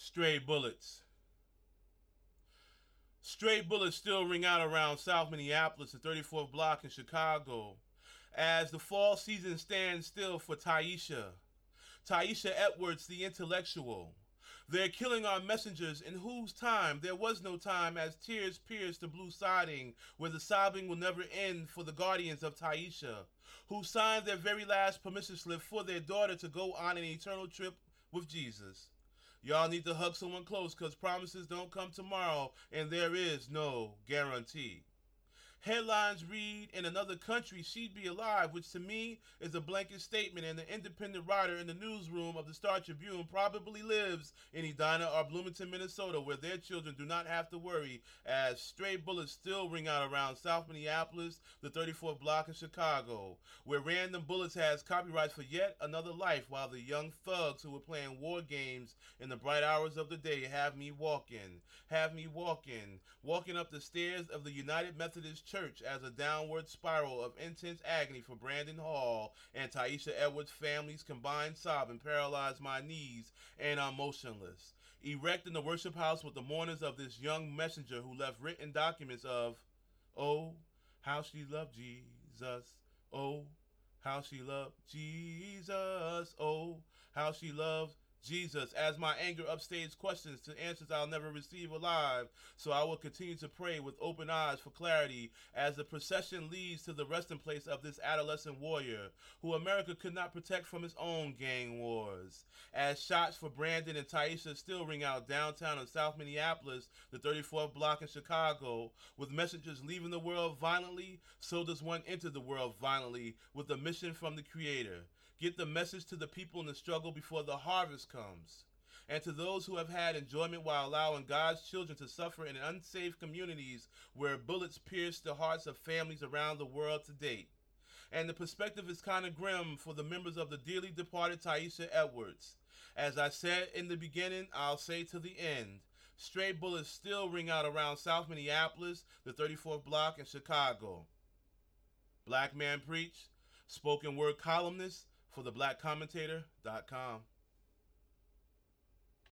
Stray bullets. Stray bullets still ring out around South Minneapolis, the 34th block in Chicago, as the fall season stands still for Taisha. Taisha Edwards, the intellectual. They're killing our messengers in whose time there was no time as tears pierce the blue siding where the sobbing will never end for the guardians of Taisha, who signed their very last permission slip for their daughter to go on an eternal trip with Jesus. Y'all need to hug someone close because promises don't come tomorrow and there is no guarantee. Headlines read, in another country, she'd be alive, which to me is a blanket statement, and the independent writer in the newsroom of the Star Tribune probably lives in Edina or Bloomington, Minnesota, where their children do not have to worry, as stray bullets still ring out around South Minneapolis, the 34th block in Chicago, where Random Bullets has copyrights for yet another life, while the young thugs who were playing war games in the bright hours of the day have me walking up the stairs of the United Methodist Church as a downward spiral of intense agony for Brandon Hall and Taisha Edwards' families combined sobbing paralyze my knees and I'm motionless. Erect in the worship house with the mourners of this young messenger who left written documents of, oh, how she loved Jesus, oh, how she loved Jesus, oh, how she loved Jesus, as my anger upstage questions to answers I'll never receive alive, so I will continue to pray with open eyes for clarity as the procession leads to the resting place of this adolescent warrior, who America could not protect from his own gang wars. As shots for Brandon and Taisha still ring out downtown in South Minneapolis, the 34th block in Chicago, with messengers leaving the world violently, so does one enter the world violently with a mission from the Creator. Get the message to the people in the struggle before the harvest comes. And to those who have had enjoyment while allowing God's children to suffer in unsafe communities where bullets pierce the hearts of families around the world to date. And the perspective is kind of grim for the members of the dearly departed Taisha Edwards. As I said in the beginning, I'll say to the end. Stray bullets still ring out around South Minneapolis, the 34th block in Chicago. Black Man Preach, spoken word columnist for theblackcommentator.com.